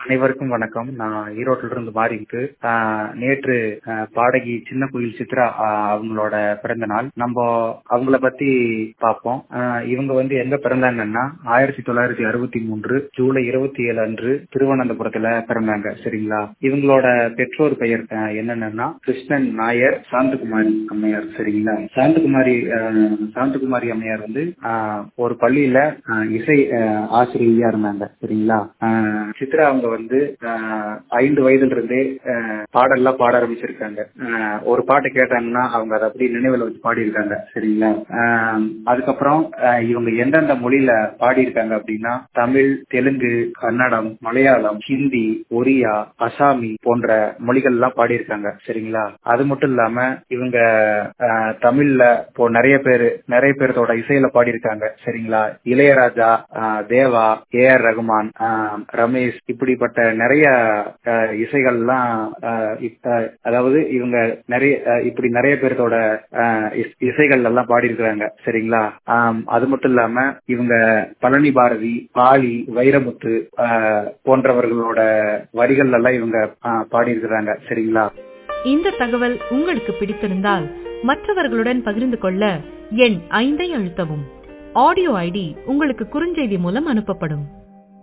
அனைவருக்கும் வணக்கம். நான் ஈரோட்டில இருந்து மாறிட்டு நேற்று பாடகி சின்ன குயில் சித்ரா அவங்களோட பிறந்த நாள். நம்ம அவங்கள பத்தி பார்ப்போம். இவங்க எங்க பிறந்தாங்கன்னா 1963 ஜூலை 27 அன்று திருவனந்தபுரத்துல பிறந்தாங்க. சரிங்களா? இவங்களோட பெற்றோர் பெயர் என்னன்னா கிருஷ்ணன் நாயர், சாந்தகுமாரி அம்மையார். சரிங்களா? சாந்தகுமாரி அம்மையார் ஒரு பள்ளியில இசை ஆசிரியையா இருந்தாங்க. சரிங்களா? சித்ரா அவங்க 5 வயதுல இருந்தே பாடல்லாம் பாட ஆரம்பிச்சிருக்காங்க. ஒரு பாட்டு கேட்டாங்கன்னா அவங்க அதை அப்படி நினைவுல வச்சு பாடியிருக்காங்க. சரிங்களா? அதுக்கப்புறம் இவங்க எந்தெந்த மொழியில பாடியிருக்காங்க அப்படின்னா தமிழ், தெலுங்கு, கன்னடம், மலையாளம், ஹிந்தி, ஒரியா, அசாமி போன்ற மொழிகள் எல்லாம் பாடியிருக்காங்க. சரிங்களா? அது மட்டும் இல்லாம இவங்க தமிழ்ல இப்போ நிறைய பேரோட இசையில பாடியிருக்காங்க. சரிங்களா? இளையராஜா, தேவா, ஏ.ஆர். ரகுமான், ரமேஷ், இப்படிப்பட்ட நிறைய இசைகள்லாம் அதாவது இவங்க நிறைய பேரோட இசைகள் எல்லாம் பாடியிருக்கிறாங்க. சரிங்களா? அது மட்டும் இல்லாம இவங்க பழனி பாரதி, பாலி, வைரமுத்து போன்றவர்களோட வரிகள் எல்லாம் இவங்க பாடியிருக்கிறாங்க. சரிங்களா? இந்த தகவல் உங்களுக்கு பிடித்திருந்தால் மற்றவர்களுடன் பகிர்ந்து கொள்ள எண் 5 அழுத்தவும். ஆடியோ ஐடி உங்களுக்கு குறுஞ்செய்தி மூலம் அனுப்பப்படும்.